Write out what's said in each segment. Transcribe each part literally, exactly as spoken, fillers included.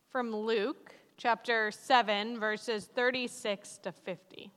From Luke chapter seven, verses thirty-six to fifty.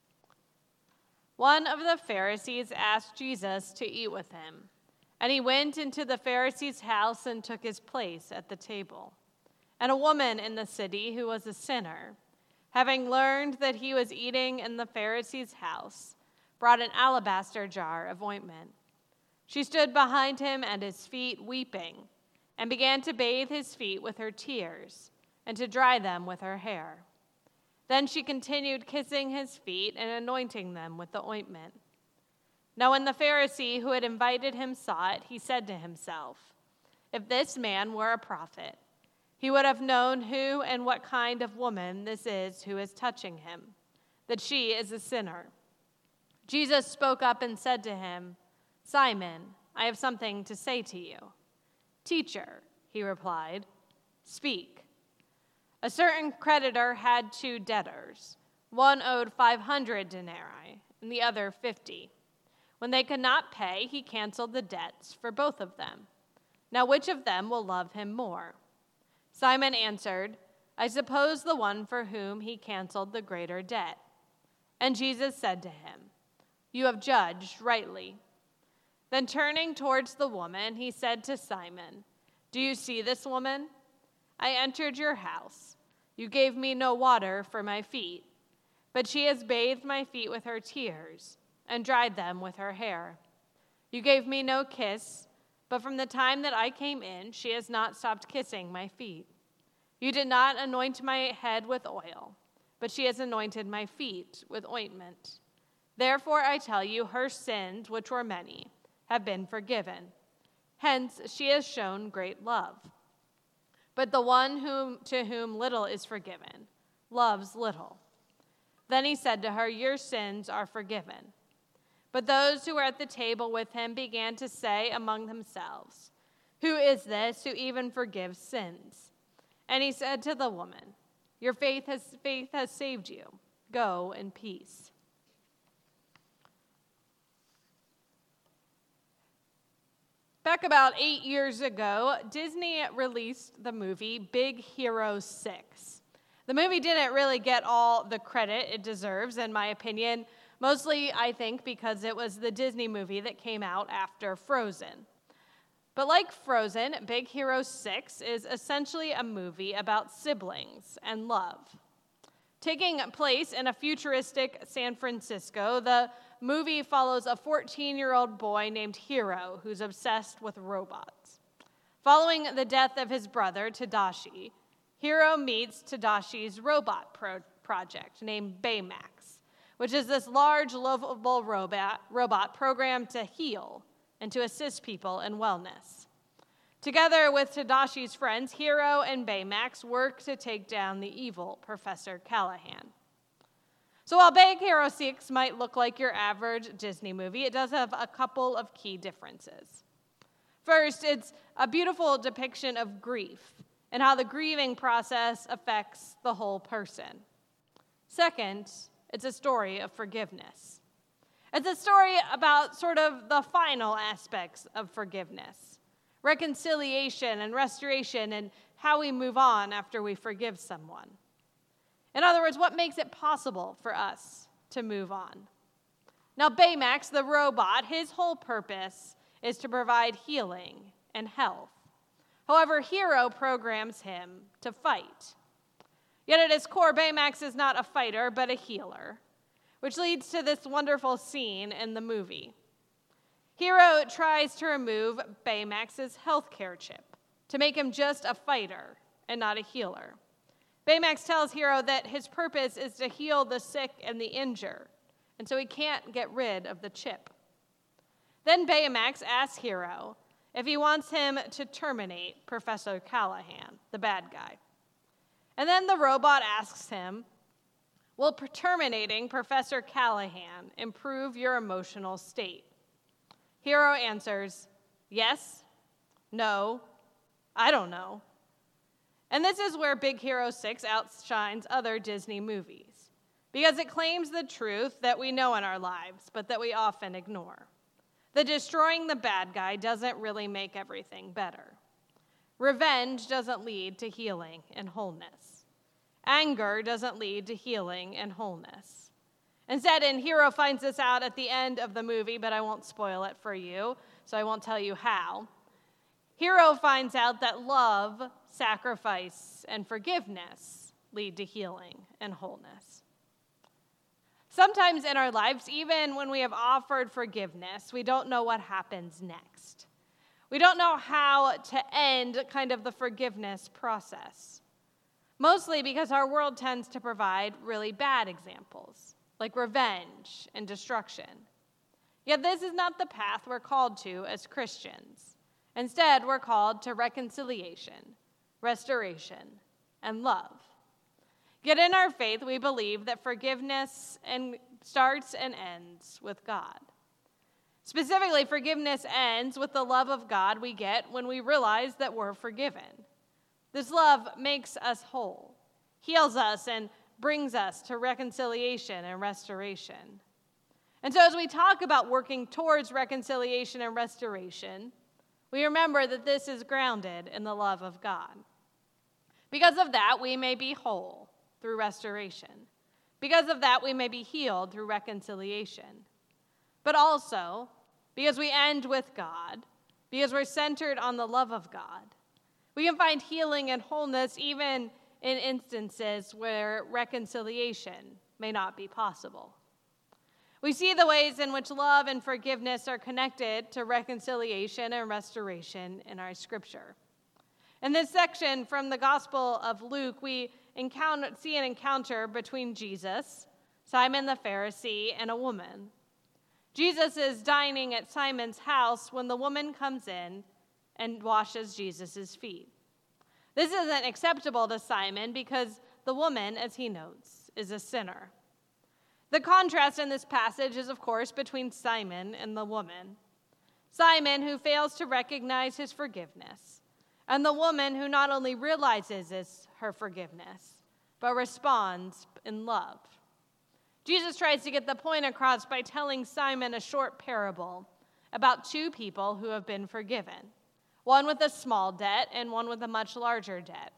One of the Pharisees asked Jesus to eat with him, and he went into the Pharisee's house and took his place at the table. And a woman in the city who was a sinner, having learned that he was eating in the Pharisee's house, brought an alabaster jar of ointment. She stood behind him at his feet weeping, and began to bathe his feet with her tears, and to dry them with her hair. Then she continued kissing his feet and anointing them with the ointment. Now when the Pharisee who had invited him saw it, he said to himself, "If this man were a prophet, he would have known who and what kind of woman this is who is touching him, that she is a sinner." Jesus spoke up and said to him, "Simon, I have something to say to you." "Teacher," he replied, "speak." A certain creditor had two debtors. One owed five hundred denarii and the other fifty. When they could not pay, he canceled the debts for both of them. Now which of them will love him more? Simon answered, "I suppose the one for whom he canceled the greater debt." And Jesus said to him, "You have judged rightly." Then turning towards the woman, he said to Simon, "Do you see this woman? I entered your house. You gave me no water for my feet, but she has bathed my feet with her tears and dried them with her hair. You gave me no kiss, but from the time that I came in, she has not stopped kissing my feet. You did not anoint my head with oil, but she has anointed my feet with ointment. Therefore I tell you, her sins, which were many, have been forgiven. Hence she has shown great love. But the one whom to whom little is forgiven loves little." Then he said to her, "Your sins are forgiven." But those who were at the table with him began to say among themselves, "Who is this who even forgives sins?" And he said to the woman, "Your faith has faith has saved you. Go in peace." Back about eight years ago, Disney released the movie Big Hero six. The movie didn't really get all the credit it deserves, in my opinion, mostly, I think, because it was the Disney movie that came out after Frozen. But like Frozen, Big Hero six is essentially a movie about siblings and love. Taking place in a futuristic San Francisco, the movie follows a fourteen-year-old boy named Hiro who's obsessed with robots. Following the death of his brother, Tadashi, Hiro meets Tadashi's robot pro- project named Baymax, which is this large, lovable robot, robot programmed to heal and to assist people in wellness. Together with Tadashi's friends, Hiro and Baymax work to take down the evil Professor Callahan. So while Big Hero six might look like your average Disney movie, it does have a couple of key differences. First, it's a beautiful depiction of grief and how the grieving process affects the whole person. Second, it's a story of forgiveness. It's a story about sort of the final aspects of forgiveness, reconciliation and restoration, and how we move on after we forgive someone. In other words, what makes it possible for us to move on? Now, Baymax, the robot, his whole purpose is to provide healing and health. However, Hiro programs him to fight. Yet at its core, Baymax is not a fighter, but a healer, which leads to this wonderful scene in the movie. Hiro tries to remove Baymax's healthcare chip to make him just a fighter and not a healer. Baymax tells Hiro that his purpose is to heal the sick and the injured, and so he can't get rid of the chip. Then Baymax asks Hiro if he wants him to terminate Professor Callahan, the bad guy. And then the robot asks him, "Will terminating Professor Callahan improve your emotional state?" Hiro answers, "Yes, no, I don't know." And this is where Big Hero six outshines other Disney movies, because it claims the truth that we know in our lives, but that we often ignore. That destroying the bad guy doesn't really make everything better. Revenge doesn't lead to healing and wholeness. Anger doesn't lead to healing and wholeness. Instead, and Hero finds this out at the end of the movie, but I won't spoil it for you, so I won't tell you how. Hero finds out that love, sacrifice, and forgiveness lead to healing and wholeness. Sometimes in our lives, even when we have offered forgiveness, we don't know what happens next. We don't know how to end kind of the forgiveness process. Mostly because our world tends to provide really bad examples, like revenge and destruction. Yet this is not the path we're called to as Christians. Instead, we're called to reconciliation, restoration, and love. Yet in our faith, we believe that forgiveness and starts and ends with God. Specifically, forgiveness ends with the love of God we get when we realize that we're forgiven. This love makes us whole, heals us, and brings us to reconciliation and restoration. And so as we talk about working towards reconciliation and restoration, we remember that this is grounded in the love of God. Because of that, we may be whole through restoration. Because of that, we may be healed through reconciliation. But also, because we end with God, because we're centered on the love of God, we can find healing and wholeness even in instances where reconciliation may not be possible. We see the ways in which love and forgiveness are connected to reconciliation and restoration in our scripture. In this section from the Gospel of Luke, we encounter, see an encounter between Jesus, Simon the Pharisee, and a woman. Jesus is dining at Simon's house when the woman comes in and washes Jesus' feet. This isn't acceptable to Simon because the woman, as he notes, is a sinner. The contrast in this passage is, of course, between Simon and the woman. Simon, who fails to recognize his forgiveness, and the woman who not only realizes it's her forgiveness, but responds in love. Jesus tries to get the point across by telling Simon a short parable about two people who have been forgiven, one with a small debt and one with a much larger debt.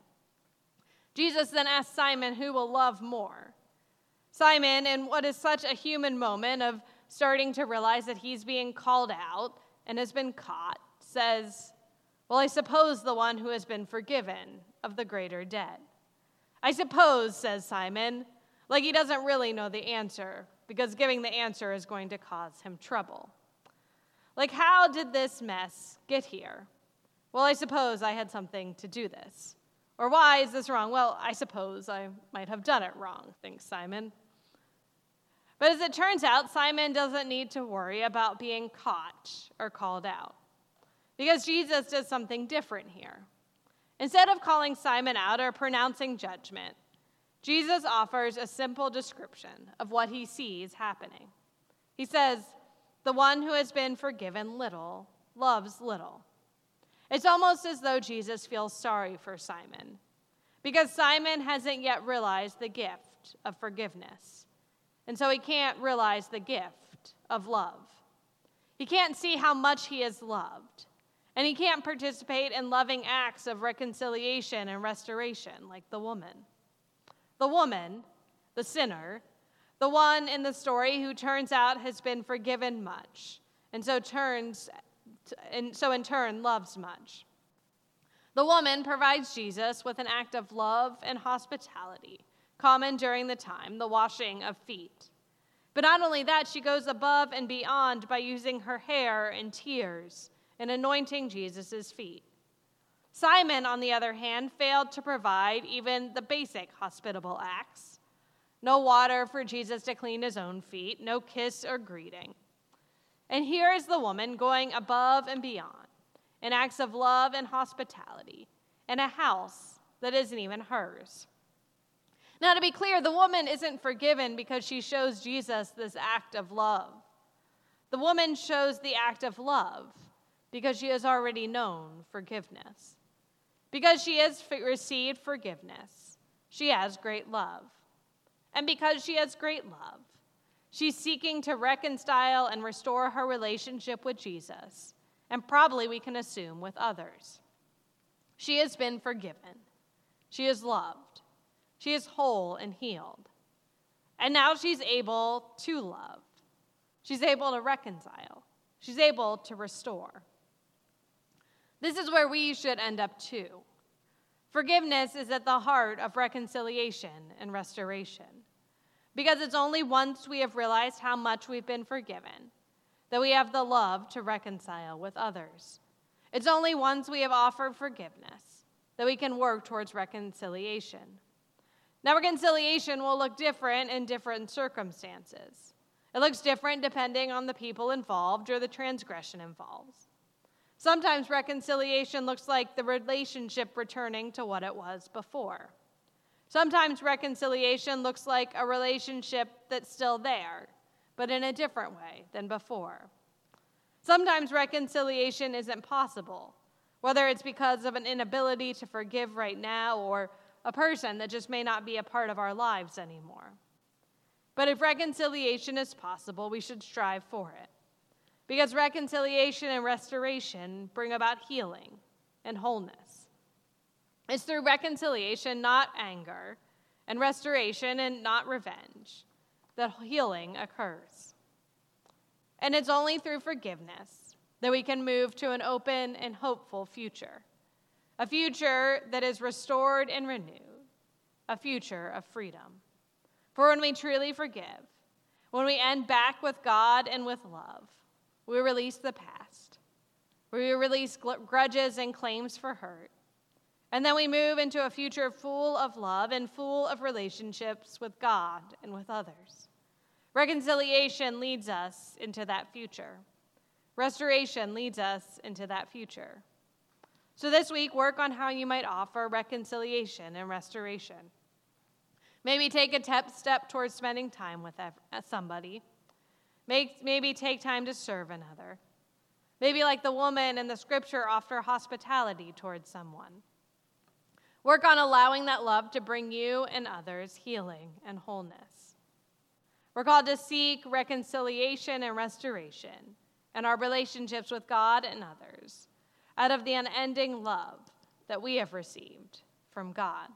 Jesus then asks Simon who will love more. Simon, in what is such a human moment of starting to realize that he's being called out and has been caught, says, "Well, I suppose the one who has been forgiven of the greater debt." "I suppose," says Simon, like he doesn't really know the answer, because giving the answer is going to cause him trouble. Like, how did this mess get here? "Well, I suppose I had something to do this." Or, "Why is this wrong?" "Well, I suppose I might have done it wrong," thinks Simon. But as it turns out, Simon doesn't need to worry about being caught or called out, because Jesus does something different here. Instead of calling Simon out or pronouncing judgment, Jesus offers a simple description of what he sees happening. He says, "The one who has been forgiven little loves little." It's almost as though Jesus feels sorry for Simon, because Simon hasn't yet realized the gift of forgiveness. And so he can't realize the gift of love. He can't see how much he is loved. And he can't participate in loving acts of reconciliation and restoration like the woman. The woman, the sinner, the one in the story who turns out has been forgiven much, and so turns, and so in turn loves much. The woman provides Jesus with an act of love and hospitality, common during the time, the washing of feet. But not only that, she goes above and beyond by using her hair and tears and anointing Jesus' feet. Simon, on the other hand, failed to provide even the basic hospitable acts. No water for Jesus to clean his own feet, no kiss or greeting. And here is the woman going above and beyond in acts of love and hospitality in a house that isn't even hers. Now, to be clear, the woman isn't forgiven because she shows Jesus this act of love. The woman shows the act of love because she has already known forgiveness. Because she has received forgiveness, she has great love. And because she has great love, she's seeking to reconcile and restore her relationship with Jesus, and probably we can assume with others. She has been forgiven. She is loved. She is whole and healed. And now she's able to love. She's able to reconcile. She's able to restore. This is where we should end up too. Forgiveness is at the heart of reconciliation and restoration. Because it's only once we have realized how much we've been forgiven that we have the love to reconcile with others. It's only once we have offered forgiveness that we can work towards reconciliation. Now, reconciliation will look different in different circumstances. It looks different depending on the people involved or the transgression involved. Sometimes reconciliation looks like the relationship returning to what it was before. Sometimes reconciliation looks like a relationship that's still there, but in a different way than before. Sometimes reconciliation isn't possible, whether it's because of an inability to forgive right now or a person that just may not be a part of our lives anymore. But if reconciliation is possible, we should strive for it. Because reconciliation and restoration bring about healing and wholeness. It's through reconciliation, not anger, and restoration and not revenge, that healing occurs. And it's only through forgiveness that we can move to an open and hopeful future. A future that is restored and renewed. A future of freedom. For when we truly forgive, when we end back with God and with love, we release the past. We release grudges and claims for hurt. And then we move into a future full of love and full of relationships with God and with others. Reconciliation leads us into that future. Restoration leads us into that future. So this week, work on how you might offer reconciliation and restoration. Maybe take a step towards spending time with somebody. Maybe take time to serve another. Maybe like the woman in the scripture, offer hospitality towards someone. Work on allowing that love to bring you and others healing and wholeness. We're called to seek reconciliation and restoration in our relationships with God and others out of the unending love that we have received from God.